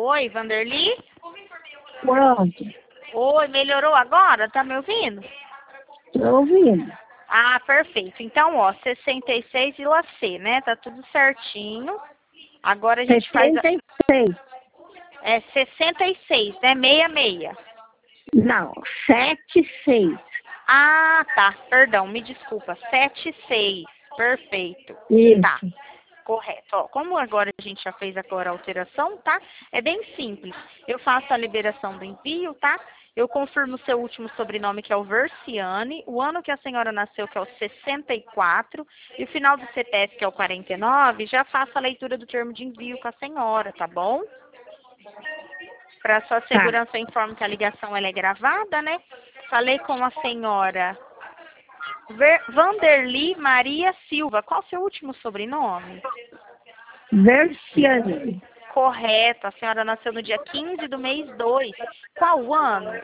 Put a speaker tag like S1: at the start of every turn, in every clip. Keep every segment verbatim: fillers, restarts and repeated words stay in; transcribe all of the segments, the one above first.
S1: Oi, Vanderly?
S2: Pronto,
S1: Oi, melhorou agora? Tá me ouvindo?
S2: tô ouvindo.
S1: Ah, perfeito. Então, ó, sessenta e seis vírgula C, né? Tá tudo certinho. Agora a gente faz... A...
S2: setenta e seis.
S1: É sessenta e seis, né? sessenta e seis.
S2: Não, setenta e seis.
S1: Ah, tá. Perdão, me desculpa. setenta e seis. Perfeito.
S2: Isso.
S1: Tá. Correto. Ó, como agora a gente já fez agora a alteração, tá? É bem simples. Eu faço a liberação do envio, tá? Eu confirmo o seu último sobrenome, que é o Versiane, o ano que a senhora nasceu, que é o sessenta e quatro, e o final do C P F, que é o quarenta e nove, já faço a leitura do termo de envio com a senhora, tá bom? Para sua segurança, eu informo que a ligação ela é gravada, né? Falei com a senhora Ver Vanderly Maria Silva. Qual o seu último sobrenome?
S2: Versiane.
S1: Correto. A senhora nasceu no dia quinze do mês dois. Qual o ano?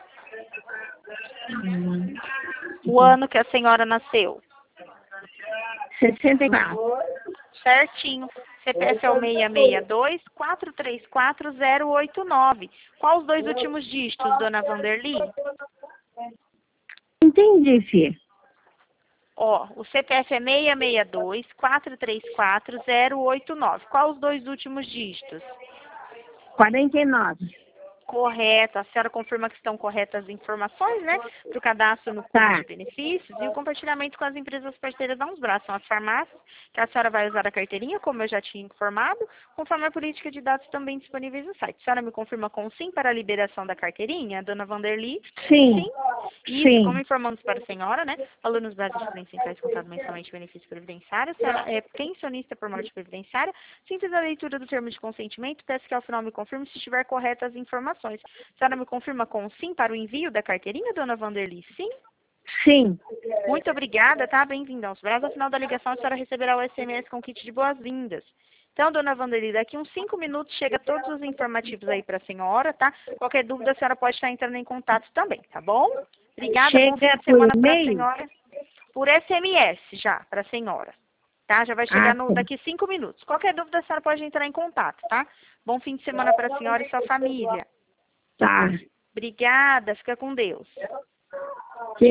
S2: Hum,
S1: O ano que a senhora nasceu.
S2: sessenta e quatro.
S1: Certinho. C P F é o seis seis dois, quatro três quatro, zero oito nove. Qual os dois últimos dígitos, dona Vanderly?
S2: Entendi, filha.
S1: Ó, o C P F é seis seis dois, quatro três quatro, zero oito nove. Qual os dois últimos dígitos?
S2: quarenta e nove.
S1: Correto. A senhora confirma que estão corretas as informações, né? Para o cadastro no clube
S2: Tá.
S1: de benefícios e o compartilhamento com as empresas parceiras da Unsbra. São as farmácias que a senhora vai usar a carteirinha, como eu já tinha informado, conforme a política de dados também disponíveis no site. A senhora me confirma com sim para a liberação da carteirinha, dona Vanderly?
S2: Sim.
S1: Sim. Isso,
S2: Sim.
S1: como informamos para a senhora, né? Alunos básicos previdenciários contado mensalmente benefício previdenciário, a senhora é pensionista por morte previdenciária, simples a leitura do termo de consentimento, peço que ao final me confirme se estiver corretas as informações. A senhora me confirma com sim para o envio da carteirinha, dona Vanderly? Sim?
S2: Sim.
S1: Muito obrigada, tá? Bem-vinda aos Braz. Ao final da ligação, a senhora receberá o S M S com kit de boas-vindas. Então, dona Vanderly, daqui uns cinco minutos chega todos os informativos aí para a senhora, tá? Qualquer dúvida, a senhora pode estar entrando em contato também, tá bom? Obrigada, bom fim
S2: Chega
S1: de
S2: por
S1: semana para a
S2: e-mail?
S1: senhora. Por S M S já, para a senhora. Tá? Já vai chegar
S2: Ah,
S1: no,
S2: tá.
S1: daqui cinco minutos. Qualquer dúvida, a senhora pode entrar em contato, tá? Bom fim de semana para a senhora e sua família.
S2: Tá.
S1: Obrigada, fica com Deus.